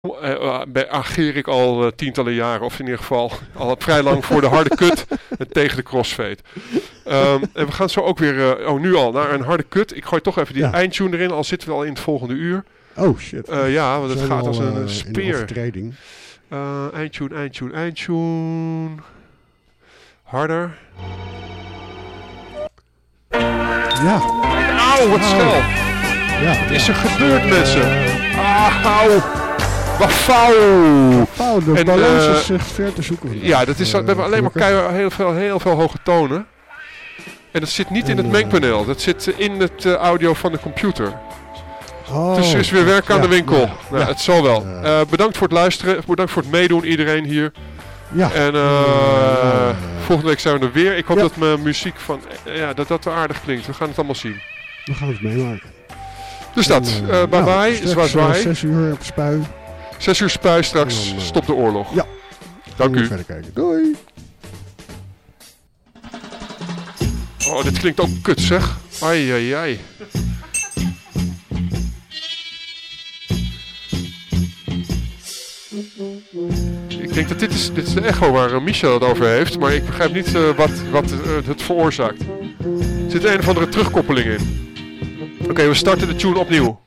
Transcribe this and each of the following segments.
ageer ik al tientallen jaren, of in ieder geval al vrij lang voor de harde kut en tegen de crossfade. En we gaan zo ook weer, nu al, naar een harde kut. Ik gooi toch even die eindtune erin, al zitten we al in het volgende uur. Oh shit. Ja, want het gaat als een speer. Eindtune. Harder. Ja. Auw, wat snel. Ja. Wat is er gebeurd, mensen? Auw. Wat fout. De balans is zich ver te zoeken. Ja, dat is, we hebben alleen maar heel veel hoge tonen. En dat zit niet in het mengpaneel. Dat zit in het audio van de computer. Dus er is weer werk aan de winkel. Het zal wel. Bedankt voor het luisteren. Bedankt voor het meedoen, iedereen hier. Ja. En volgende week zijn we er weer. Ik hoop dat mijn muziek dat aardig klinkt. We gaan het allemaal zien. We gaan het meemaken. Dus dat. Bye bye. Zwaai. 6 uur op Spui. 6 uur Spui straks. Stop de oorlog. Ja. Dank u. Verder kijken. Doei. Oh, dit klinkt ook kut, zeg. Ai. Ik denk dat dit is de echo waar Michel het over heeft. Maar ik begrijp niet wat het veroorzaakt. Er zit een of andere terugkoppeling in. Oké, we starten de tune opnieuw.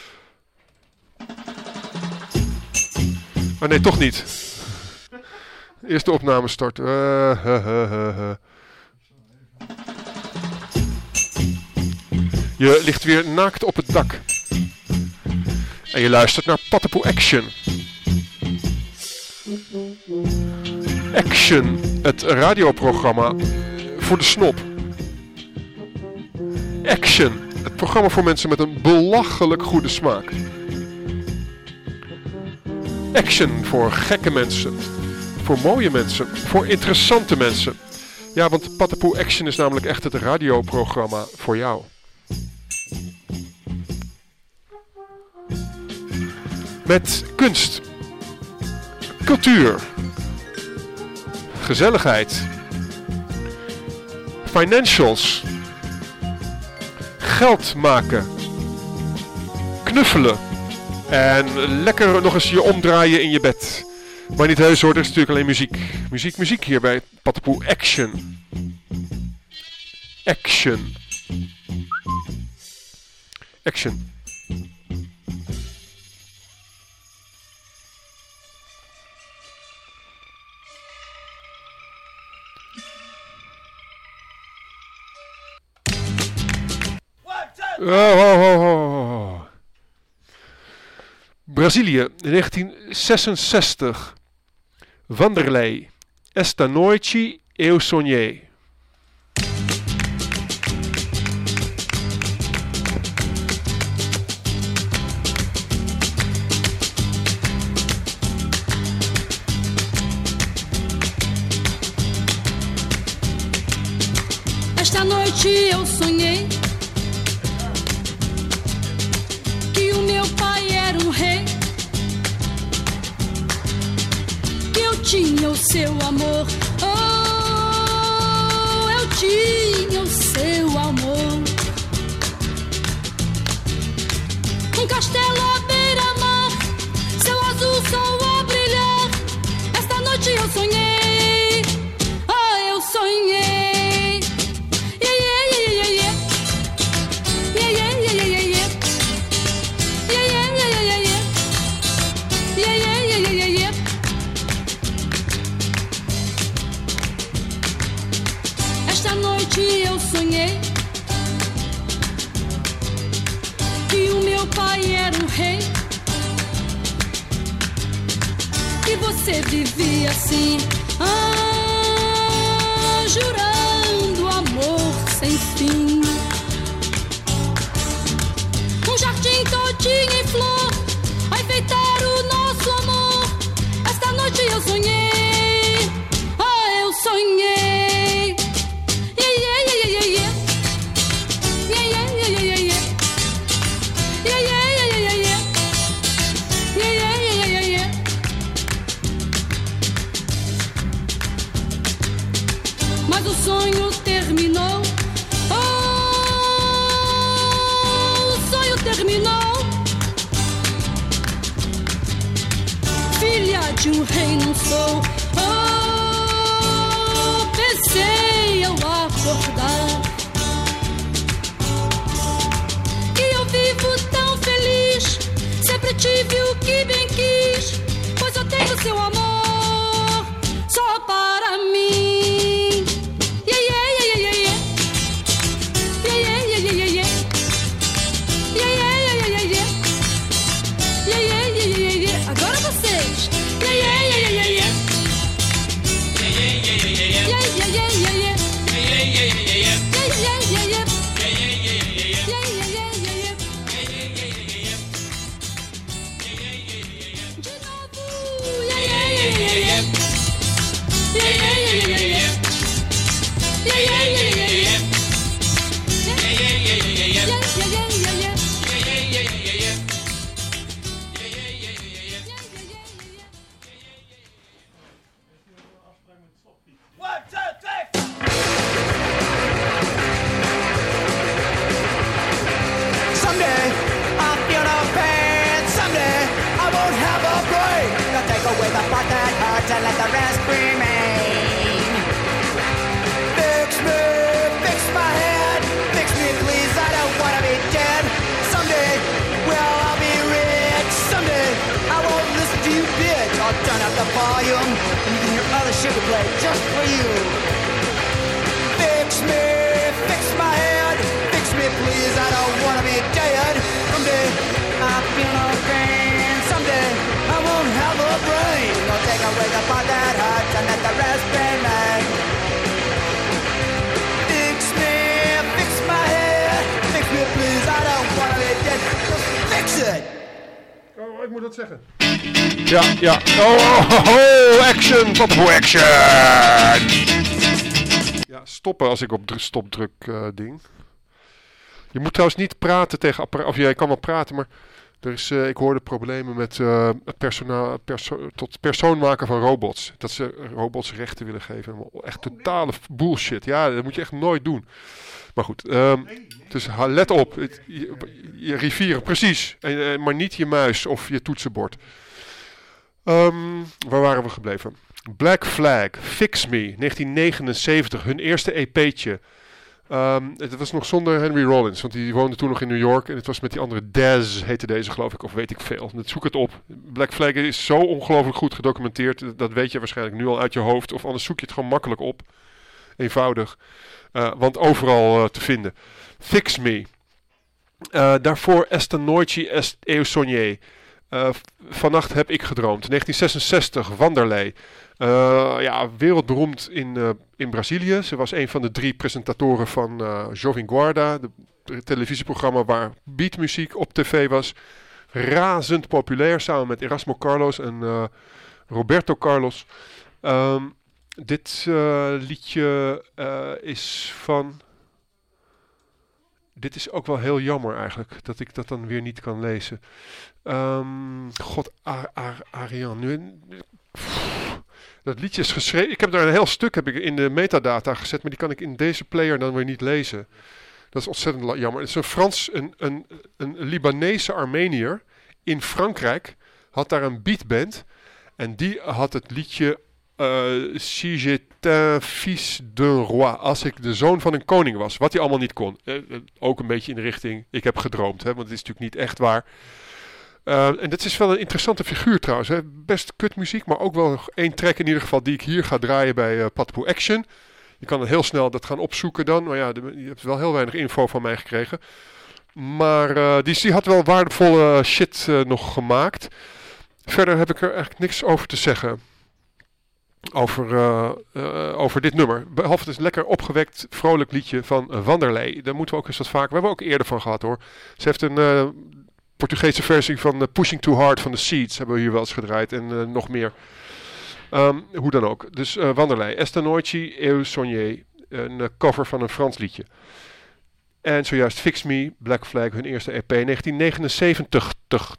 Oh nee, toch niet. Eerst de opname starten. Je ligt weer naakt op het dak. En je luistert naar Patapoe Action. Action, het radioprogramma voor de snop. Action, het programma voor mensen met een belachelijk goede smaak. Action voor gekke mensen. Voor mooie mensen. Voor interessante mensen. Ja, want Patapoe Action is namelijk echt het radioprogramma voor jou. Met kunst, cultuur, gezelligheid, financials, geld maken, knuffelen en lekker nog eens je omdraaien in je bed. Maar niet heus hoor, er is natuurlijk alleen muziek. Muziek hier bij Patapoe Action. Action. Oh. Brazilië, 1966. Wanderlei. Esta noite eu sonhei. Esta noite eu sonhei que o meu pai era rei, que eu tinha o seu amor, eu tinha o seu amor. Castelo à beira-mar, céu azul, sol a brilhar. Esta noite eu sonhei, eu sonhei. Esta noite eu sonhei que o meu pai era rei, que você vivia assim, jurando amor sem fim. Jardim todinho em flor, a enfeitar o nosso amor. Esta noite eu sonhei, eu sonhei. Mas o sonho terminou. Terminou de um rei não sou. Oh, pensei ao acordar que eu vivo tão feliz, sempre tive o que bem quis, pois eu tenho seu amor só para mim. Yeah, yeah, yeah, yeah, yeah. Yeah, yeah, yeah, yeah, yeah, yeah. Yeah, yeah, yeah, yeah, yeah, yeah. Yeah, yeah, yeah, yeah, yeah, yeah. Agora vocês. Yeah, yeah, yeah, yeah, yeah, yeah. Yeah, yeah, yeah, yeah, yeah. Yeah, yeah, yeah, yeah, yeah. Yeah, yeah, yeah, yeah, yeah. Yeah, yeah, yeah, yeah, yeah. Yeah, yeah, yeah, yeah, yeah. Yeah, yeah, yeah, yeah, yeah. Yeah, yeah, yeah, yeah, yeah. Yeah, yeah, yeah, yeah, yeah. De novo. Yeah, yeah, yeah, yeah, yeah. Yeah, yeah, yeah, yeah, yeah. Yeah, yeah, yeah, yeah, yeah. Away the part that hurts and let the rest remain. Fix my head, fix me please, I don't wanna be dead. Someday, well I'll be rich. Someday, I won't listen to you bitch. I'll turn up the volume and you can hear other sugar play just for you. Fix my head, fix me please, I don't wanna be dead. Someday, I'll feel no pain. Someday, I won't have a brain. Don't take away the part that hurts and let the rest remain. Fix my head, fix me please, I don't wanna be dead. Just fix it. Oh, ik moet dat zeggen. Ja. Oh, action, Pattenpoel action. Ja, stoppen als ik op stop druk ding. Je moet trouwens niet praten tegen apparaat, of jij kan wel praten, maar er is, ik hoorde problemen met tot persoon maken van robots. Dat ze robots rechten willen geven. Echt totale bullshit. Ja, dat moet je echt nooit doen. Maar goed, dus let op. Je rivieren, precies. Maar niet je muis of je toetsenbord. Waar waren we gebleven? Black Flag, Fix Me, 1979. Hun eerste EP'tje. Het was nog zonder Henry Rollins, want die woonde toen nog in New York. En het was met die andere Daz, heette deze geloof ik, of weet ik veel. Zoek het op. Black Flag is zo ongelooflijk goed gedocumenteerd. Dat weet je waarschijnlijk nu al uit je hoofd. Of anders zoek je het gewoon makkelijk op. Eenvoudig. Want overal te vinden. Fix Me. Daarvoor Esta Noite eu sonhei. Vannacht heb ik gedroomd. 1966, Wanderlei. Wereldberoemd in Brazilië. Ze was een van de 3 presentatoren van Jovem Guarda. Het televisieprogramma waar beatmuziek op tv was. Razend populair, samen met Erasmo Carlos en Roberto Carlos. Dit liedje is van... Dit is ook wel heel jammer eigenlijk, dat ik dat dan weer niet kan lezen. Ariane. Dat liedje is geschreven. Ik heb daar een heel stuk in de metadata gezet, maar die kan ik in deze player dan weer niet lezen. Dat is ontzettend jammer. Het is een Libanese Armeniër in Frankrijk had daar een beatband en die had het liedje Si j'étais fils d'un roi, als ik de zoon van een koning was, wat hij allemaal niet kon. Ook een beetje in de richting, ik heb gedroomd, hè, want het is natuurlijk niet echt waar. En dat is wel een interessante figuur trouwens. Hè. Best kutmuziek, maar ook wel 1 track in ieder geval die ik hier ga draaien bij Pattenpoel Action. Je kan heel snel dat gaan opzoeken dan. Maar ja, je hebt wel heel weinig info van mij gekregen. Maar die had wel waardevolle shit nog gemaakt. Verder heb ik er eigenlijk niks over te zeggen. Over dit nummer. Behalve het is een lekker opgewekt, vrolijk liedje van Wanderlei. Daar moeten we ook eens wat vaker. We hebben ook eerder van gehad hoor. Ze heeft een Portugese versie van Pushing Too Hard van The Seeds. Hebben we hier wel eens gedraaid. En nog meer. Hoe dan ook. Dus Wanderlei. Esta Noite eu sonhei. Een cover van een Frans liedje. En zojuist Fix Me, Black Flag, hun eerste EP, 1979.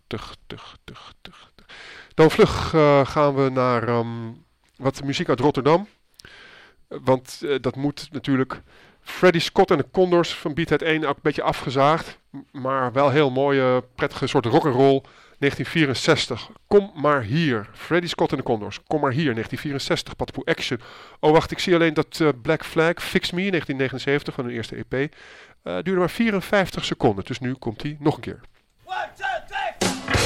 Dan vlug gaan we naar wat muziek uit Rotterdam. Want dat moet natuurlijk. Freddie Scott en de Condors van Beathead 1 ook een beetje afgezaagd. Maar wel heel mooie, prettige soort rock'n'roll. 1964. Kom maar hier. Freddie Scott en de Condors. Kom maar hier. 1964. Patapoo Action. Oh wacht, ik zie alleen dat Black Flag Fix Me 1979 van hun eerste EP. Duurde maar 54 seconden. Dus nu komt hij nog een keer. 1, 2, 3.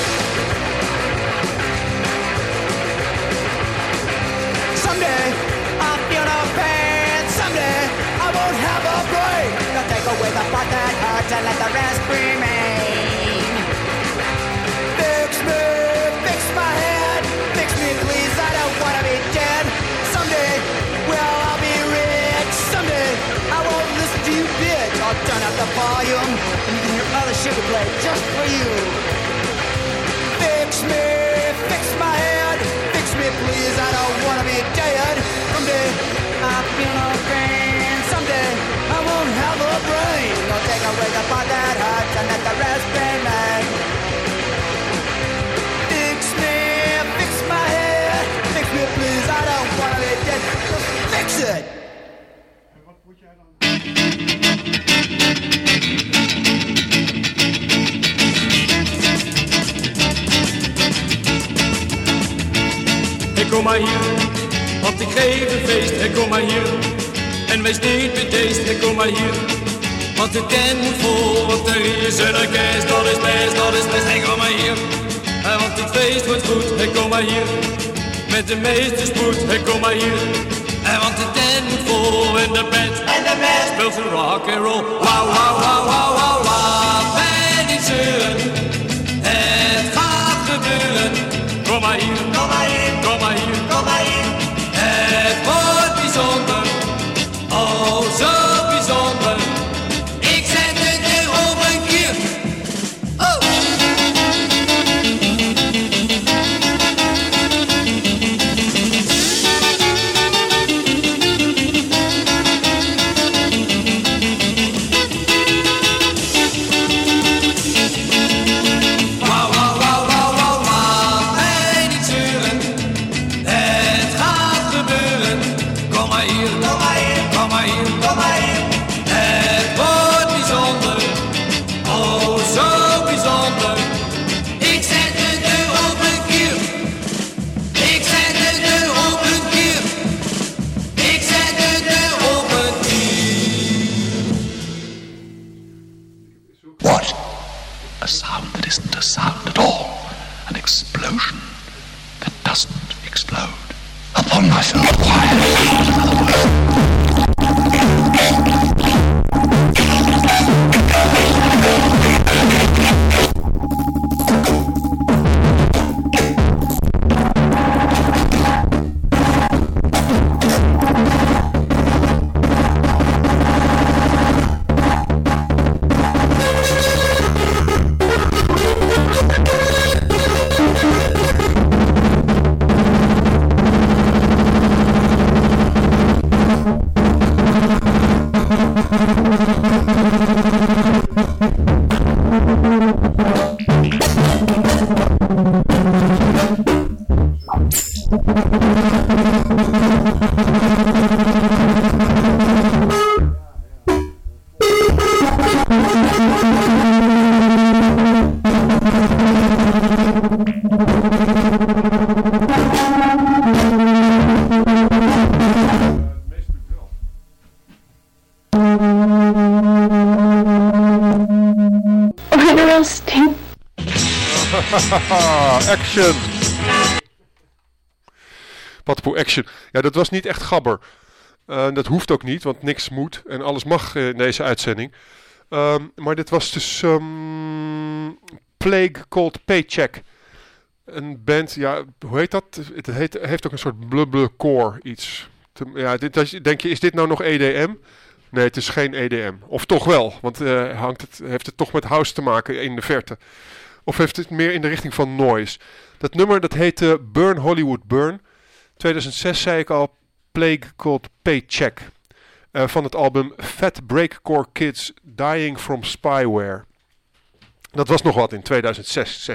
Someday I'll feel no pain. Someday I won't have a brain. They'll take away the part that hurts and let the rest remain. Fix my head. Fix me please, I don't wanna be dead. Someday, well I'll be rich. Someday I won't listen to you bitch. I'll turn up the volume and you can hear other shit we play just for you. Fix my head. Fix me please, I don't wanna be dead. Someday I feel no pain. Someday I won't have a brain. They'll take away the part that hurts and let the rest remain. Fix my head. Fix me please, I don't wanna be dead. Just fix it. Hey, kom maar hier, want ik geef een feest. Hey, kom maar hier, en wees niet bedeesd. Hey, kom maar hier, want de tent moet vol. Want er is een orkest, dat is best, dat is best. Hey, kom maar hier, want het feest wordt goed. Hey, kom maar hier, met de meeste spoed. Hey, kom maar hier, want de tent moet vol. En de band speelt zijn rock and roll. Wauw, wauw, wauw, wauw, wauw, wauw. En niet zeuren, het gaat gebeuren. Kom maar hier, kom maar hier, kom maar hier, kom maar hier. Het wordt bijzonder, oh zo bijzonder. Ik zet het er op een keer. Oh! Wauw, wauw, wauw, wauw, wauw, wauw. En niet zeuren, het gaat gebeuren. Kom maar hier, kom maar hier, kom maar hier, kom maar hier. Het wordt bijzonder, oh zo bijzonder. Ik zet de deur op een keer. Ik zet de deur op een keer. Ik zet de deur op een keer. What? A sound that isn't a sound at all. An explosion that doesn't explode. Upon myself, Action. Patapoo Action. Ja, dat was niet echt gabber. Dat hoeft ook niet, want niks moet en alles mag in deze uitzending. Maar dit was dus Plague Called Paycheck. Een band, ja, hoe heet dat? Het heeft ook een soort blubble-core iets. Ja, denk je, is dit nou nog EDM? Nee, het is geen EDM. Of toch wel, want heeft het toch met house te maken in de verte. Of heeft het meer in de richting van noise. Dat nummer, dat heette Burn Hollywood Burn. 2006 zei ik al, Plague Called Paycheck. Van het album Fat Breakcore Kids Dying from Spyware. Dat was nog wat in 2006.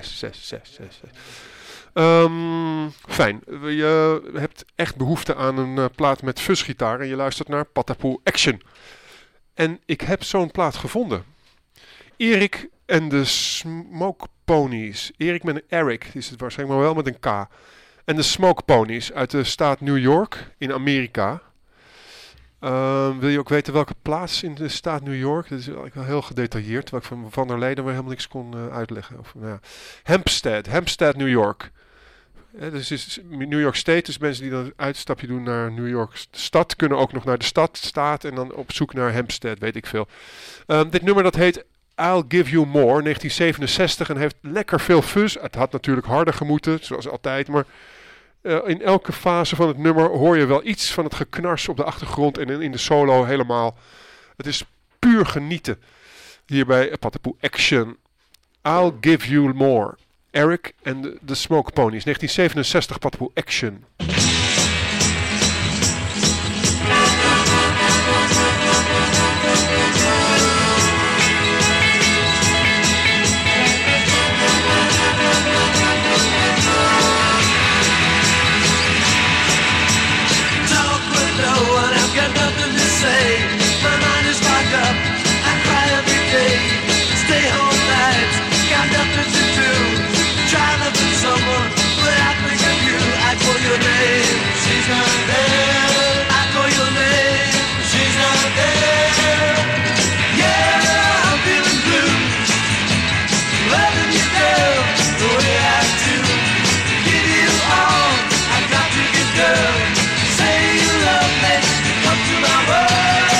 Fijn. Je hebt echt behoefte aan een plaat met fuzgitaar en je luistert naar Patapoo Action. En ik heb zo'n plaat gevonden. Erik en de Smoke Ponies. Erik met een Eric, die is het waarschijnlijk maar wel met een K. En de Smoke Ponies uit de staat New York in Amerika. Wil je ook weten welke plaats in de staat New York? Dat is eigenlijk wel heel gedetailleerd, terwijl ik van der Leden maar helemaal niks kon uitleggen. Hempstead, New York. Dus is New York State, dus mensen die dan een uitstapje doen naar New York stad, kunnen ook nog naar de staat en dan op zoek naar Hempstead, weet ik veel. Dit nummer dat heet I'll Give You More, 1967, en heeft lekker veel fuzz. Het had natuurlijk harder gemoeten, zoals altijd, maar in elke fase van het nummer hoor je wel iets van het geknars op de achtergrond en in de solo helemaal. Het is puur genieten hier bij Patapoe Action. I'll Give You More. Eric en de Smoke Ponies, 1967, Patapoe Action. My mind is locked up, I cry every day. Stay home nights, got nothing to do. Try loving someone, but I think of you. I call your name, she's not there. I call your name, she's not there. Yeah, I'm feeling blue, loving you girl, the way I do. Give you all, I got to give girl. Say you love me, come to my world.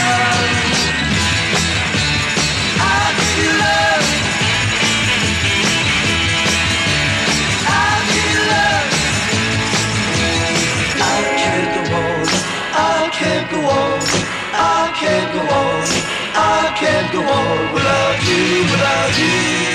I can't go on without you, without you.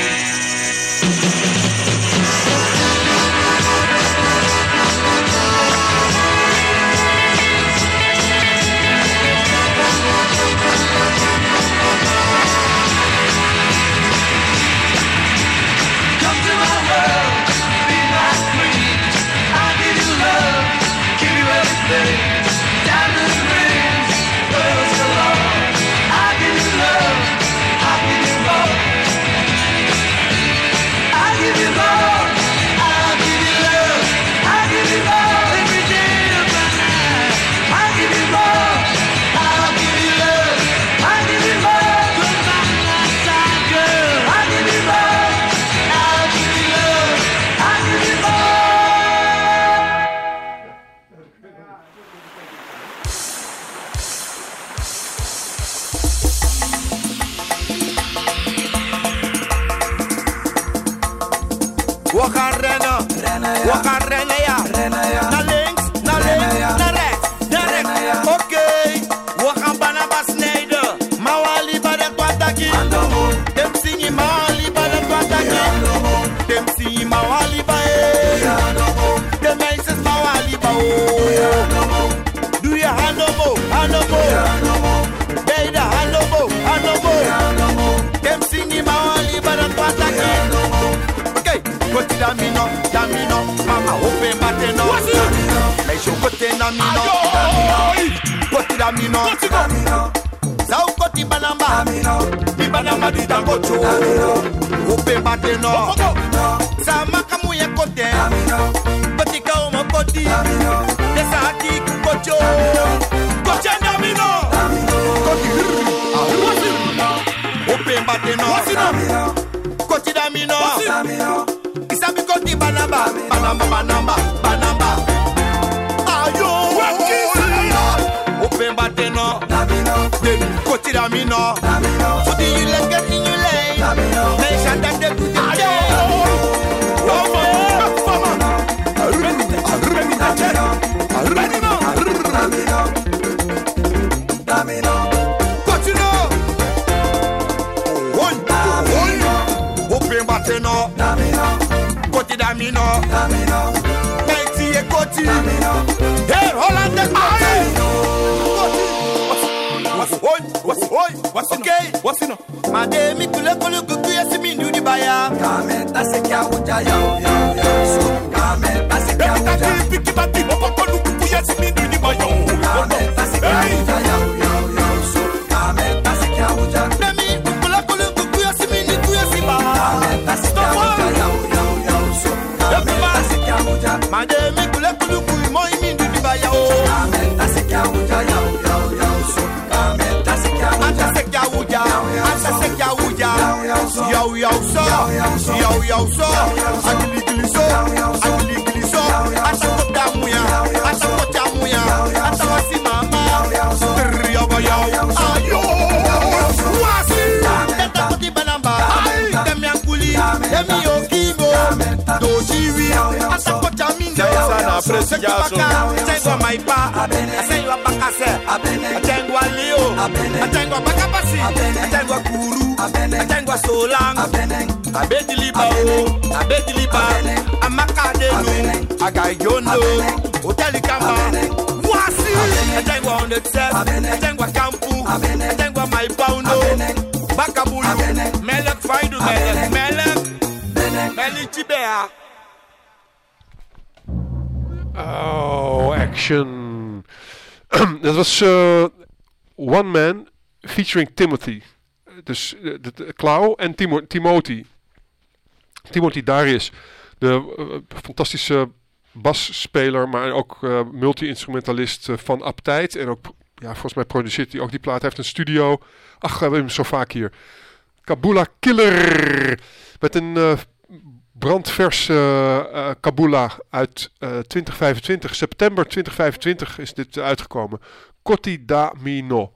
Come to my world, be my queen. I'll give you love, give you everything. Diamond rings, pearls galore. I'll give you love, I'll give you more. I'll give you more, I'll give you love, I'll give you more every day of my life. I'll give you more, I'll give you love, I'll give you more. Come back outside, girl. I'll give you more, I'll give you love, I'll give you more. We gaan rennen ja. Naar links, naar rechts. Oké, we gaan banaba snijden. Mawali bada kwataki. Dem singi mawali bada kwataki. Dem singi mawali bae. De meisjes mawali bao. Doe je handomo. Beide handomo. Dem singi mawali bada kwataki. Côté d'amino, mama open bateno. Mais je côté d'amino, côté d'amino. Sao côté banamba, di banamba di tangocho. Open bateno. Sama kamu ya côté, côté kao côté. Desa hati kocho, côté d'amino. Open bateno. Côté d'amino. Isabi koti banamba. Ayo, open bateno. Koti damino. Fudi you let's get in your lane. Make sure that they do the Damino. Continue. Open bateno. Koti damino. Mighty e koti. Hey, Holland and What's in? Madame, tu le kolu kuku yesi mindu di baya. Kameta se kya uja yo. Kameta se kya uja. Piki bati opo kolu kuku yesi mindu di baya. Kameta se kya uja yo. Kameta se kya uja. Demi, tu le kolu kuku yesi mindu di baya. kule kulu kui moi mindu di baya o. Kamenta se kya uja yao yao yao so. Kamenta se kya uja. Anta se kya uja. Anta se kya uja. Yao yao so. Yao yao so. Agili gili so. Agili gili so. Anta kota muya. Anta kota muya. Anta wasi mama. Yao yao. Ayo. Wasi. Teta koti banamba. Demi ankuli. Demi yokibo. Dojiwi. Anta kota mingo. Sana presijaso. Atengwa maipa. Atengwa bakase. Atengwa leo. Atengwa bakapasi. Atengwa kuru. Atengwa solang. Abediliba o. Abediliba. Amakadelu. Agayondo. Hoteli kamba. Wasi. Atengwa on the set. Atengwa kampu. Atengwa maipaundo. Bakabulu. Melek faidu melek. Melek chibea. Oh, action. Dat was One Man featuring Timothy. Dus Klauw en Timothy. Timothy Darius. De fantastische basspeler, maar ook multi-instrumentalist van Aptheid. En ook, ja, volgens mij produceert hij ook die plaat. Hij heeft een studio. Ach, we hebben hem zo vaak hier. Kabula Killer. Met een brandvers Kabula uit 2025. September 2025 is dit uitgekomen. Koti Damino.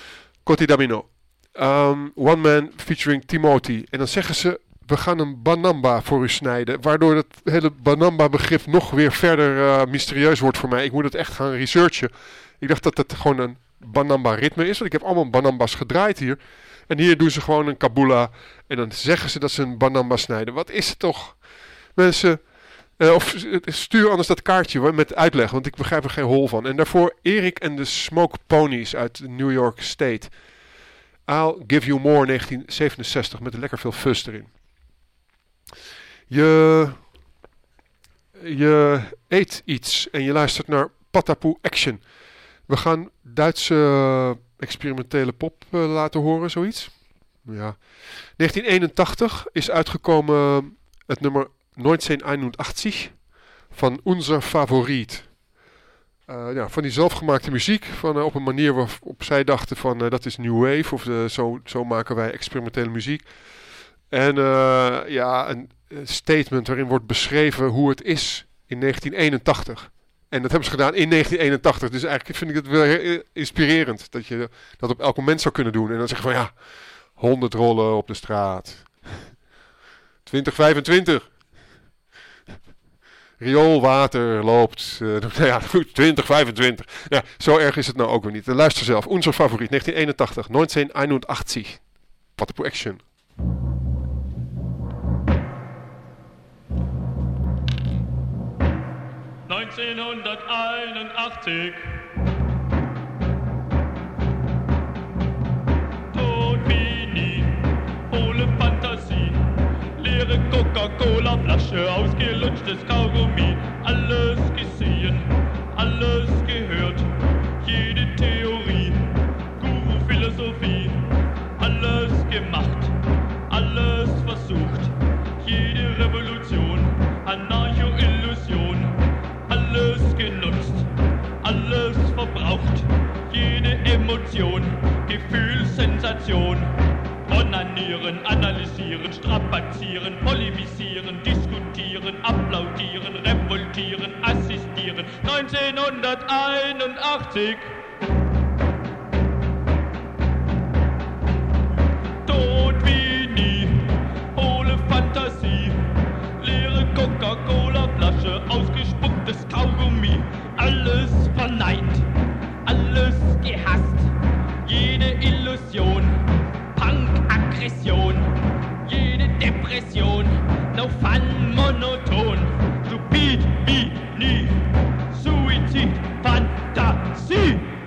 One Man featuring Timothy. En dan zeggen ze, we gaan een banamba voor u snijden. Waardoor het hele banamba begrip nog weer verder mysterieus wordt voor mij. Ik moet het echt gaan researchen. Ik dacht dat het gewoon een banamba ritme is. Want ik heb allemaal banambas gedraaid hier. En hier doen ze gewoon een kabula. En dan zeggen ze dat ze een banamba snijden. Wat is het toch? Mensen, of stuur anders dat kaartje met uitleg. Want ik begrijp er geen hol van. En daarvoor Erik en de Smoke Ponies uit New York State. I'll Give You More 1967. Met lekker veel fuzz erin. Je eet iets en je luistert naar Patapoe Action. We gaan Duitse experimentele pop laten horen, zoiets. Ja. 1981 is uitgekomen het nummer 1981 van Unser Favorit. Van die zelfgemaakte muziek, van, op een manier waarop zij dachten van dat is New Wave, of zo maken wij experimentele muziek. En een statement waarin wordt beschreven hoe het is in 1981. En dat hebben ze gedaan in 1981. Dus eigenlijk vind ik het wel inspirerend dat je dat op elk moment zou kunnen doen. En dan zeg je van 100 rollen op de straat. 2025. Rioolwater loopt. 2025. Ja, zo erg is het nou ook weer niet. Luister zelf. Onze favoriet. 1981. 1981. Patapoe Action. ...1981... Tonini, hohle Fantasie... ...leere Coca-Cola-Flasche, ausgelutschtes Kaugummi... ...alles gesehen, alles gehört... ...jede Theorie, Guru-Philosophie... ...alles gemacht, alles versucht... ...jede Revolution, Anarcho-Illusion... Alles genutzt, alles verbraucht, jede Emotion, Gefühl, Sensation. Onanieren, analysieren, strapazieren, polemisieren, diskutieren, applaudieren, revoltieren, assistieren. 1981. Tot wie nie, hohle Fantasie, leere Coca-Cola-Flasche, ausgespucktes Kaugummi, alles verneint, alles gehasst, jede Illusion, Punk-Aggression, jede Depression, no fun, monoton, stupid wie nie, Suizid, Fantasie.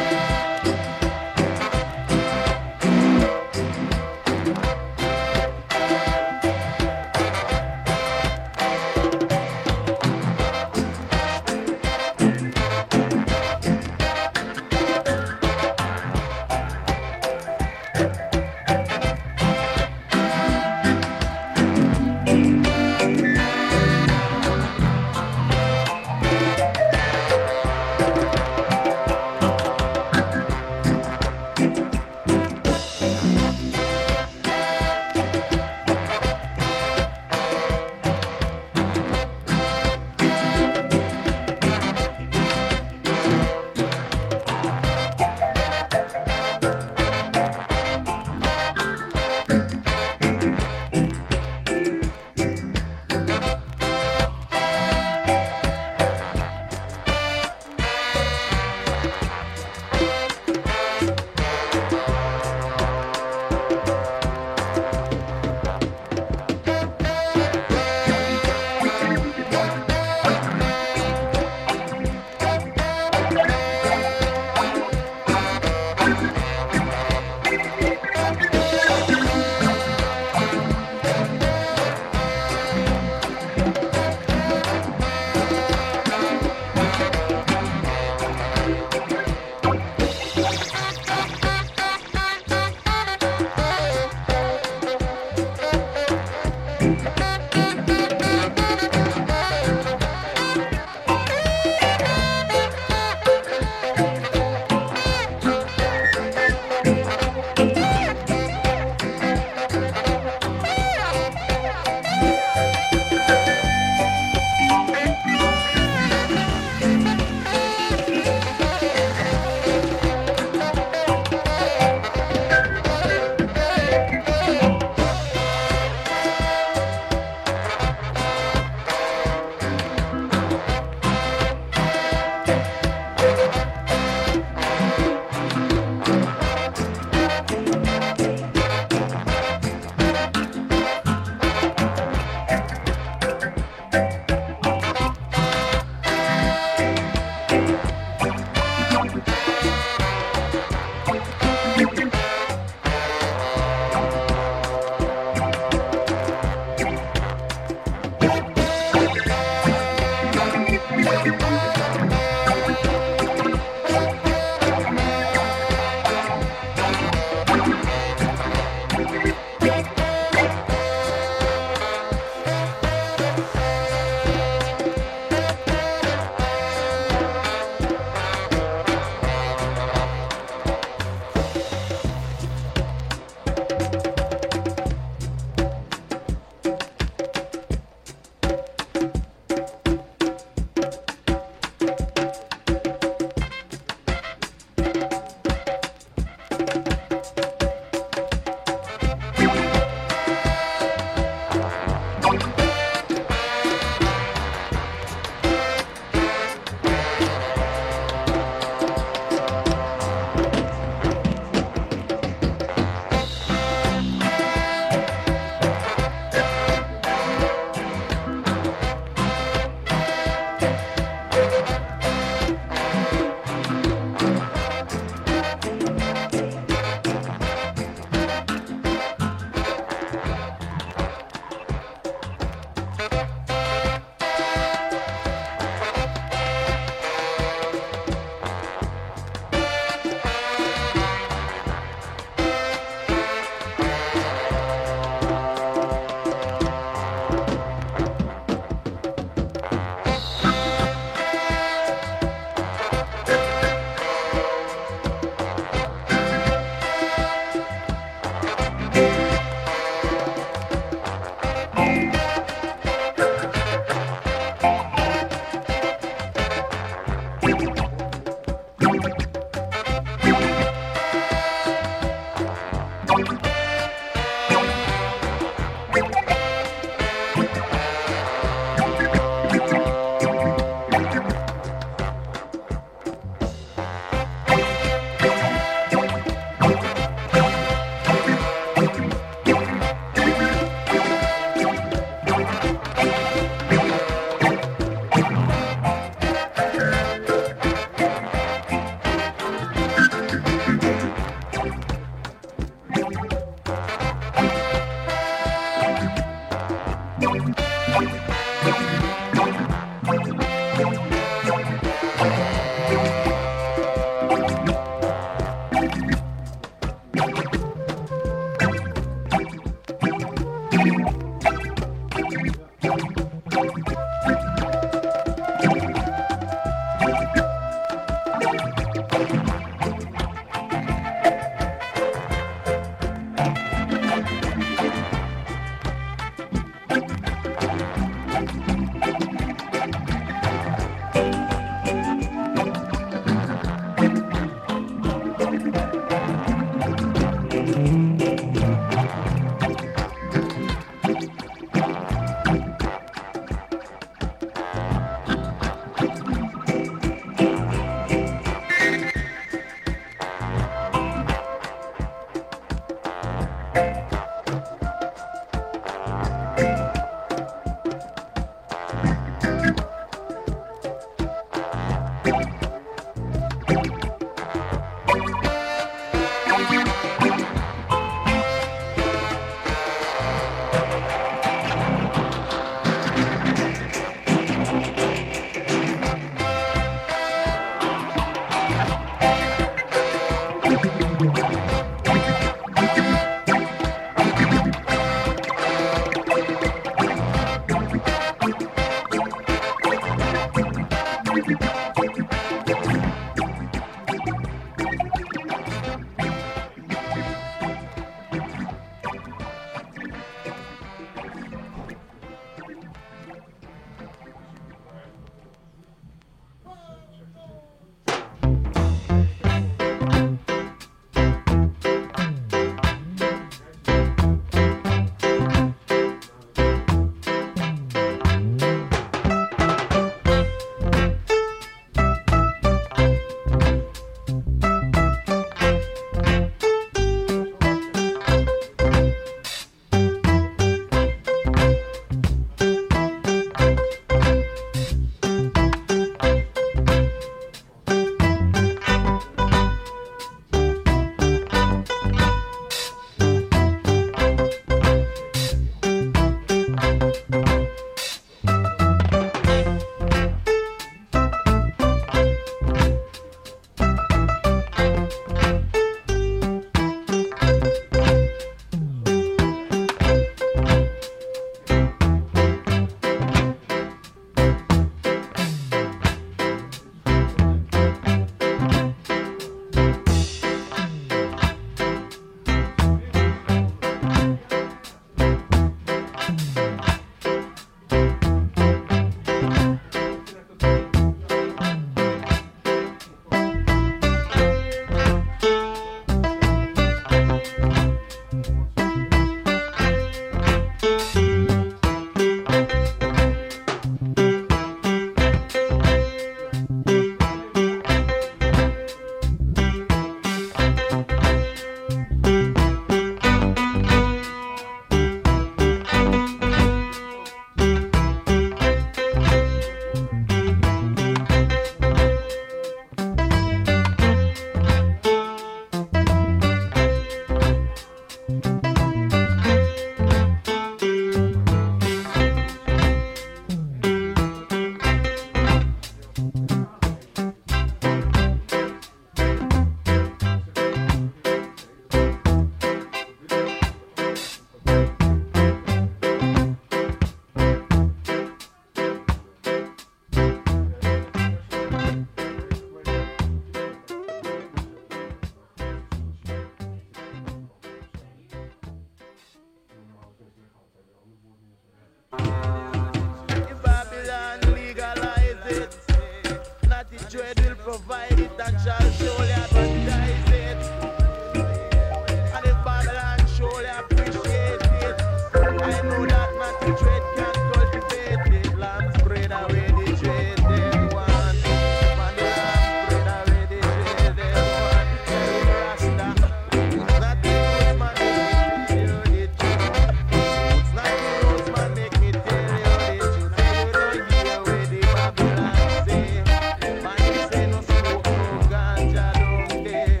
Ganja don't care.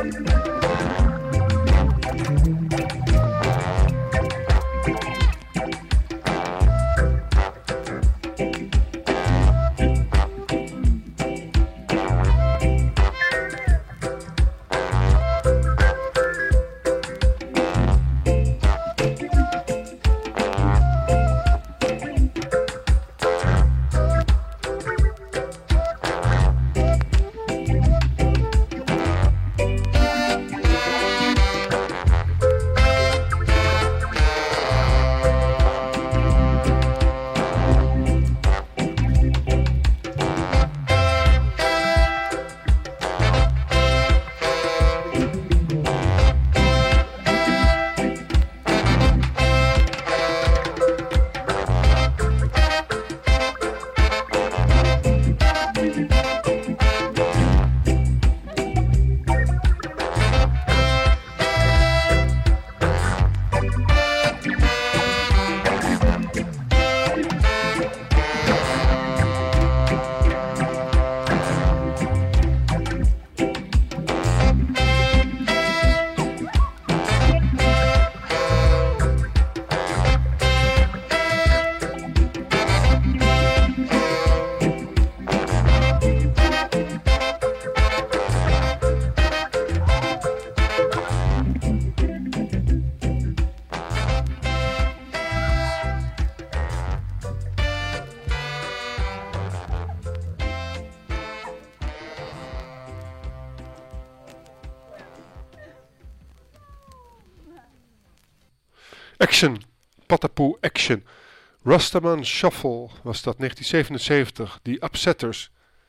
Action, Patapoe Action. Rastaman Shuffle was dat, 1977. Die Upsetters,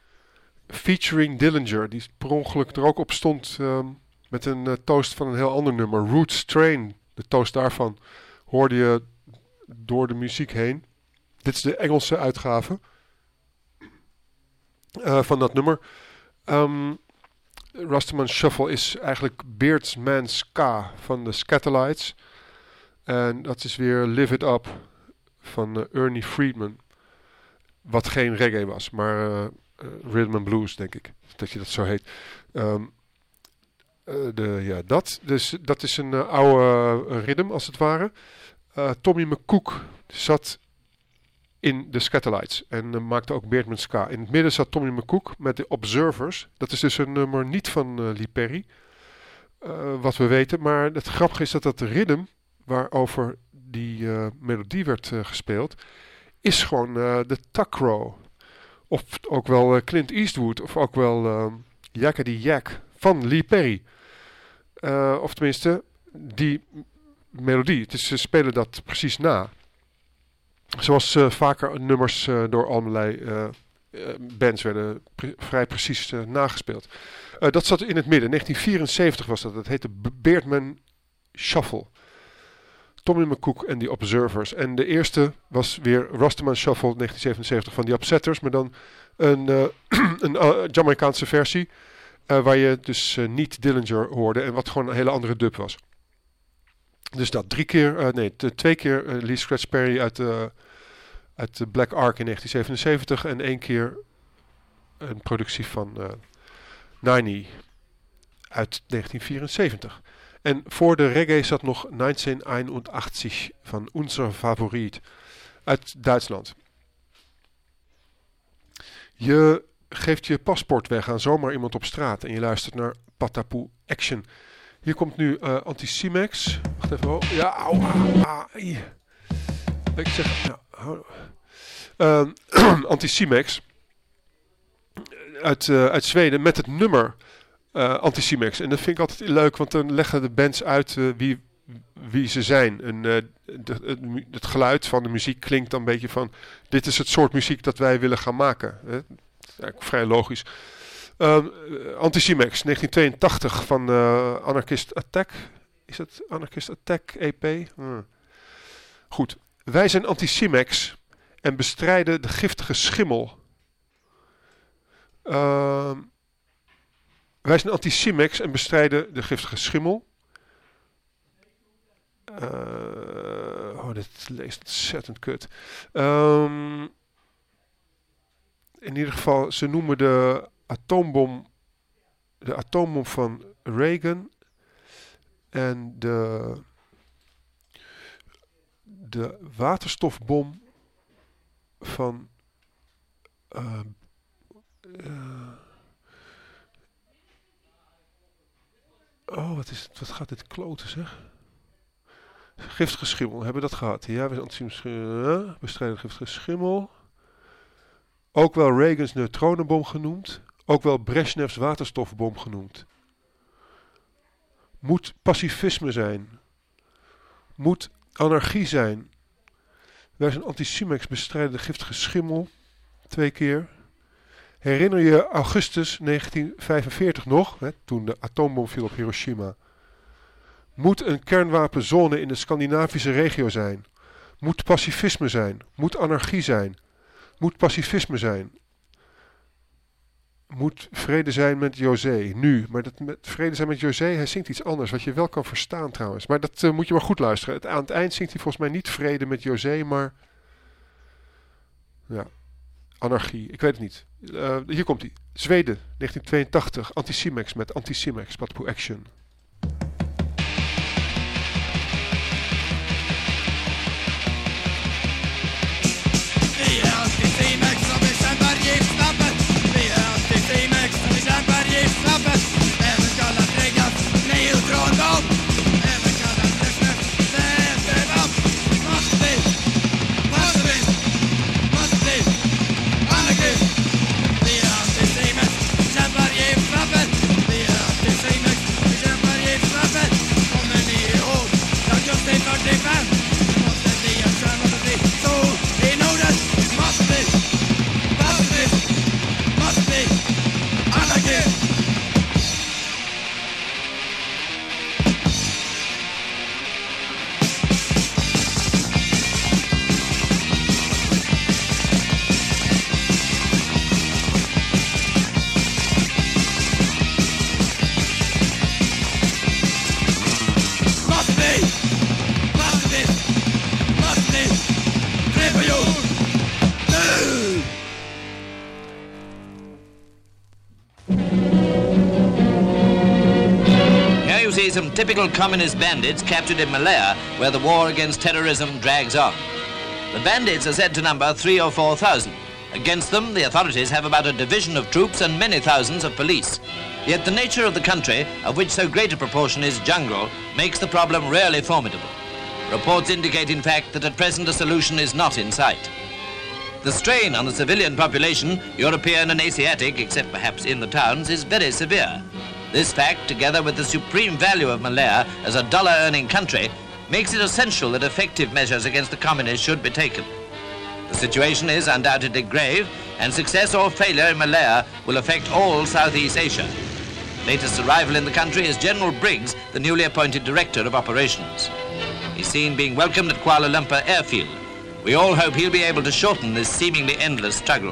featuring Dillinger, die per ongeluk er ook op stond met een toast van een heel ander nummer. Roots Train, de toast daarvan, hoorde je door de muziek heen. Dit is de Engelse uitgave van dat nummer. Rastaman Shuffle is eigenlijk Beardsman Ska van de Scatterlights. En dat is weer Live It Up van Ernie Friedman. Wat geen reggae was, maar rhythm and blues, denk ik. Dat je dat zo heet. Dat is een oude rhythm, als het ware. Tommy McCook zat in de Scatterlights en maakte ook Beardman Ska. In het midden zat Tommy McCook met de Observers. Dat is dus een nummer niet van Lee Perry, wat we weten. Maar het grappige is dat rhythm waarover die melodie werd gespeeld, is gewoon de Tuckrow. Of ook wel Clint Eastwood, of ook wel Yakety Yak van Lee Perry. Of tenminste, die melodie. Dus ze spelen dat precies na. Zoals vaker nummers door allerlei bands werden vrij precies nagespeeld. Dat zat in het midden. 1974 was dat. Dat heette Beardman Shuffle. Tommy McCook en die Observers. En de eerste was weer Rastaman Shuffle 1977 van die Upsetters. Maar dan een Jamaicaanse versie. Waar je dus niet Dillinger hoorde. En wat gewoon een hele andere dub was. Dus dat 2 keer Lee Scratch Perry uit de Black Ark in 1977. En 1 keer een productie van Nine uit 1974. En voor de reggae zat nog 1981 van Unser Favorit uit Duitsland. Je geeft je paspoort weg aan zomaar iemand op straat en je luistert naar Patapoe Action. Hier komt nu Anticimex. Wacht even. Oh. Ja, au. Ik zeg... Ja, Anticimex uit Zweden met het nummer Anticimex. En dat vind ik altijd leuk, want dan leggen de bands uit wie ze zijn. En het geluid van de muziek klinkt dan een beetje van... Dit is het soort muziek dat wij willen gaan maken. Dat is eigenlijk vrij logisch. Anticimex, 1982 van Anarchist Attack. Is het Anarchist Attack EP? Goed. Wij zijn Anticimex en bestrijden de giftige schimmel. Wij zijn Anticimex en bestrijden de giftige schimmel. Dit leest ontzettend kut. In ieder geval, ze noemen de atoombom de atoombom van Reagan en de waterstofbom van wat gaat dit kloten, zeg? Giftige schimmel, hebben we dat gehad? Ja, we bestrijden giftige schimmel. Ook wel Reagans neutronenbom genoemd. Ook wel Brezhnevs waterstofbom genoemd. Moet pacifisme zijn. Moet anarchie zijn. Wij zijn anti-Simex, bestrijden de giftige schimmel. 2 keer. Herinner je augustus 1945 nog, toen de atoombom viel op Hiroshima? Moet een kernwapenzone in de Scandinavische regio zijn. Moet pacifisme zijn. Moet anarchie zijn. Moet pacifisme zijn. Moet vrede zijn met José. Nu. Maar dat met vrede zijn met José, hij zingt iets anders. Wat je wel kan verstaan trouwens. Maar dat moet je maar goed luisteren. Aan het eind zingt hij volgens mij niet vrede met José, maar... Ja. Anarchie. Ik weet het niet. Hier komt hij. Zweden, 1982. Anti-Simex met Anti-Simex. Patpo Action. Some typical communist bandits captured in Malaya, where the war against terrorism drags on. The bandits are said to number 3,000 or 4,000. Against them, the authorities have about a division of troops and many thousands of police. Yet the nature of the country, of which so great a proportion is jungle, makes the problem rarely formidable. Reports indicate, in fact, that at present a solution is not in sight. The strain on the civilian population, European and Asiatic, except perhaps in the towns, is very severe. This fact, together with the supreme value of Malaya as a dollar-earning country, makes it essential that effective measures against the communists should be taken. The situation is undoubtedly grave, and success or failure in Malaya will affect all Southeast Asia. Latest arrival in the country is General Briggs, the newly appointed Director of Operations. He's seen being welcomed at Kuala Lumpur Airfield. We all hope he'll be able to shorten this seemingly endless struggle.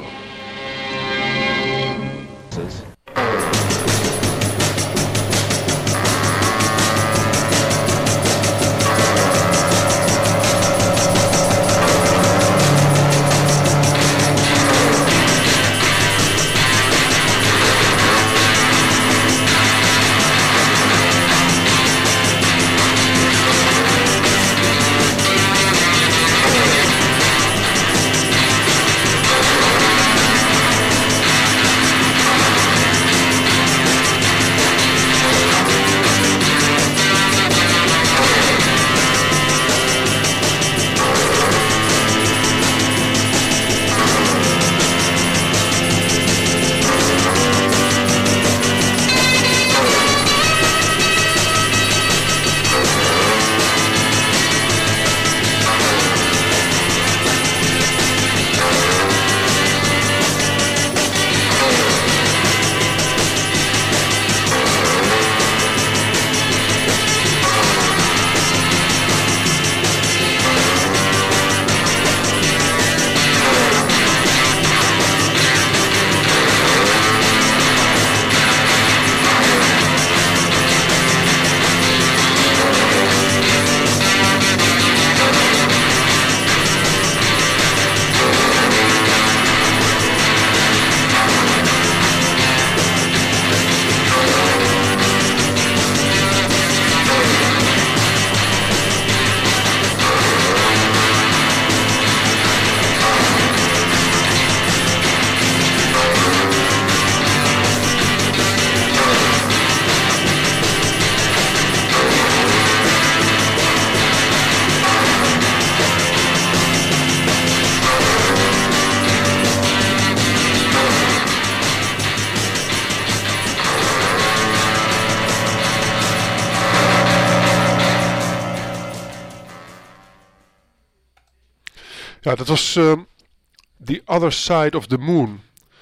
Ja, dat was The Other Side of the Moon.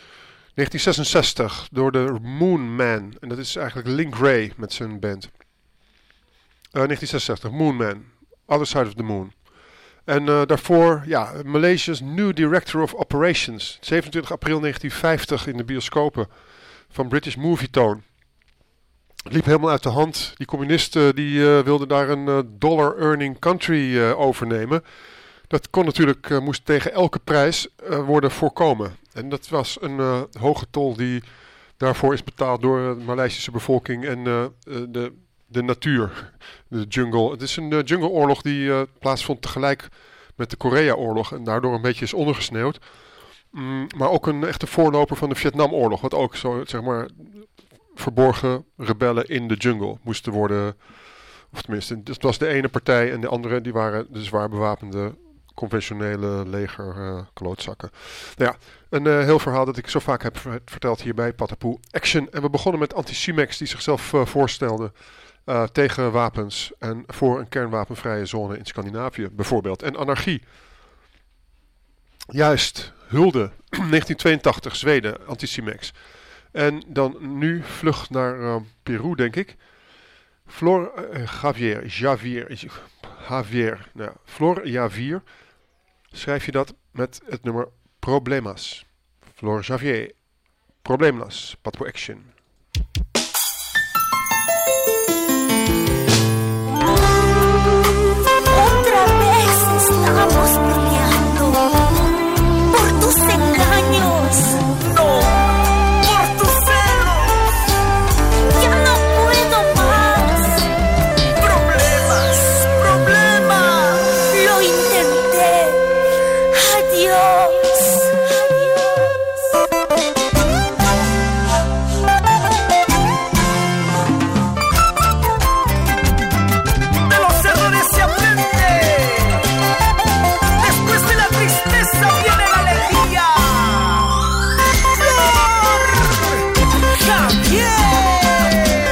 1966 door de Moon Man. En dat is eigenlijk Link Wray met zijn band. 1966, Moon Man. Other Side of the Moon. En daarvoor, Malaysia's New Director of Operations. 27 april 1950 in de bioscopen van British Movietone. Het liep helemaal uit de hand. Die communisten die wilden daar een dollar-earning country overnemen. Dat kon natuurlijk, moest tegen elke prijs worden voorkomen. En dat was een hoge tol die daarvoor is betaald door de Maleisische bevolking en de natuur, de jungle. Het is een jungleoorlog die plaatsvond tegelijk met de Korea-oorlog en daardoor een beetje is ondergesneeuwd. Maar ook een echte voorloper van de Vietnamoorlog, wat ook zo, zeg maar, verborgen rebellen in de jungle moesten worden, of tenminste, het was de ene partij en de andere, die waren de zwaar bewapende conventionele leger klootzakken. Nou ja, een heel verhaal dat ik zo vaak heb verteld hier bij Patapoe Action. En we begonnen met Anti-Cimex die zichzelf voorstelde tegen wapens en voor een kernwapenvrije zone in Scandinavië bijvoorbeeld. En anarchie. Juist, Hulde, 1982, Zweden, Anti-Cimex. En dan nu vlug naar Peru, denk ik. Flor Javier. Schrijf je dat met het nummer Problemas. Flor Javier. Problemas. Patapoe Action. Otra vez estamos peleando por tus engaños. No, por tus celos. Ya no puedo más. Problemas, problemas. Lo intenté. Adiós. De los errores se aprende. Después de la tristeza viene la alegría. Flor Javier.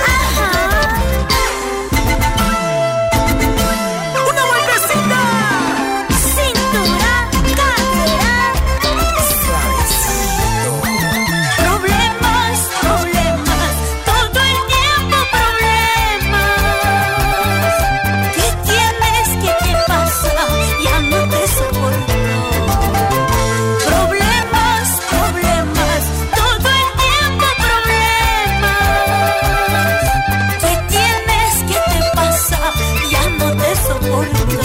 Una vueltecita. Cintura, cadera. Suavecito. Problemas, problemas. Todo el tiempo problemas. ¿Qué tienes? ¿Qué te pasa? Ya no te soporto. Problemas, problemas. Todo el tiempo problemas. ¿Qué tienes? ¿Qué te pasa? Ya no te soporto.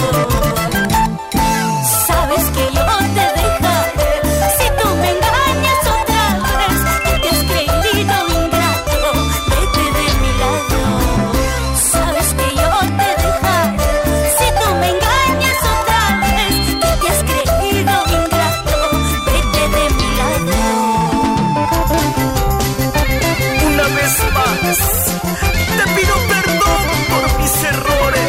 Sabes que yo te dejaré si tú me engañas otra vez. Que te has creído ingrato, vete de mi lado. Sabes que yo te dejaré si tú me engañas otra vez. Que te has creído ingrato, vete de mi lado. Una vez más, te pido perdón por mis errores.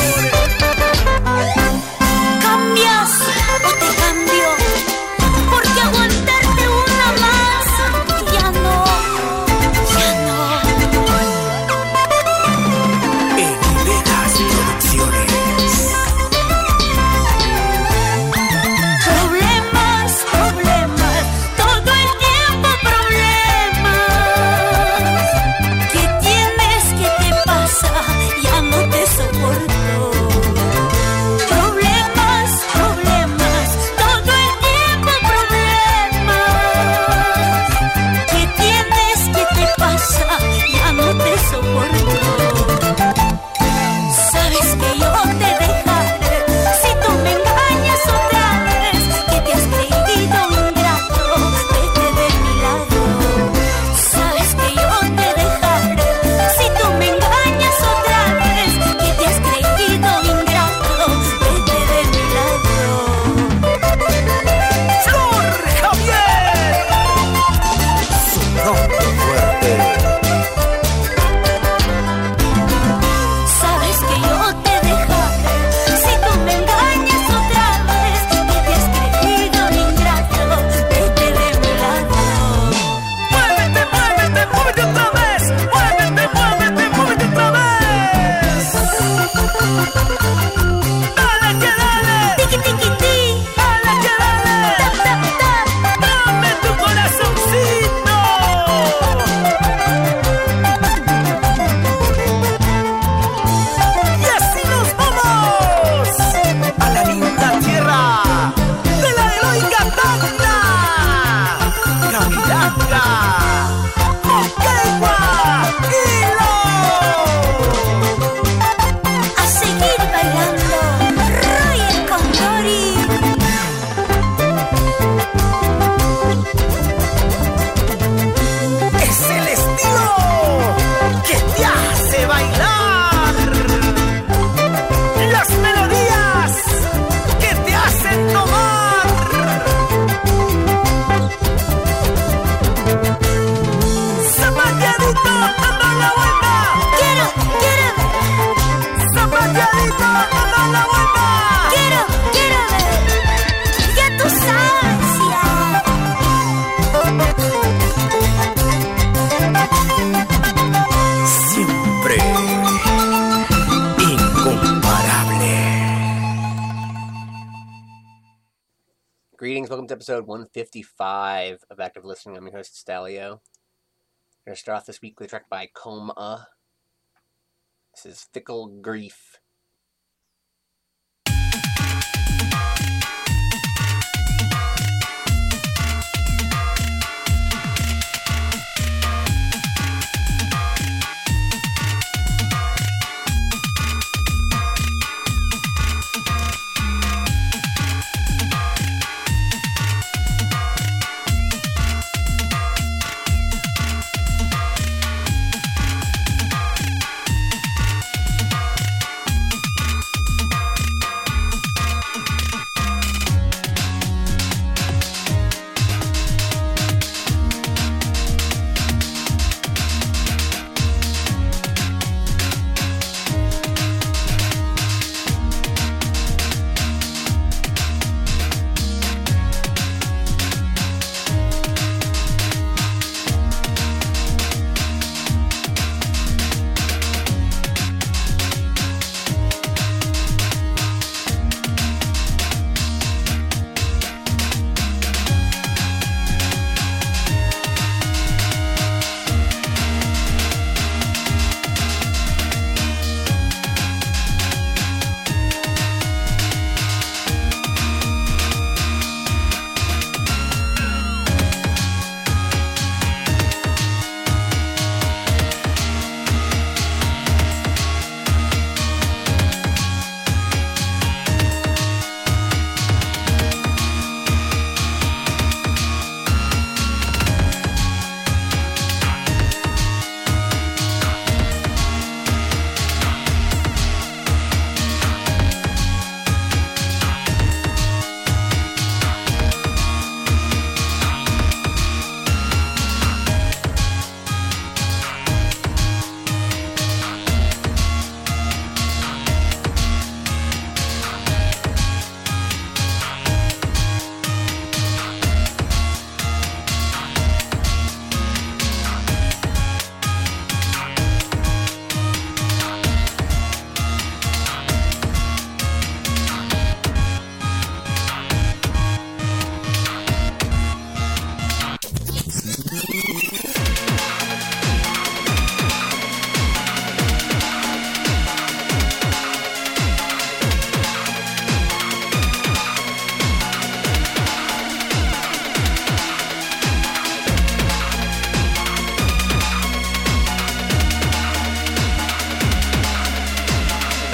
¿Cambias o te cambio? Porque aguantarte una más ya no, ya no. En Vegas Producciones. Problemas, problemas, todo el tiempo problemas. ¿Qué Greetings, welcome to episode 155 of Active Listening. I'm your host, Stalio. We're going to start off this week with a track by Coma. This is Fickle Grief.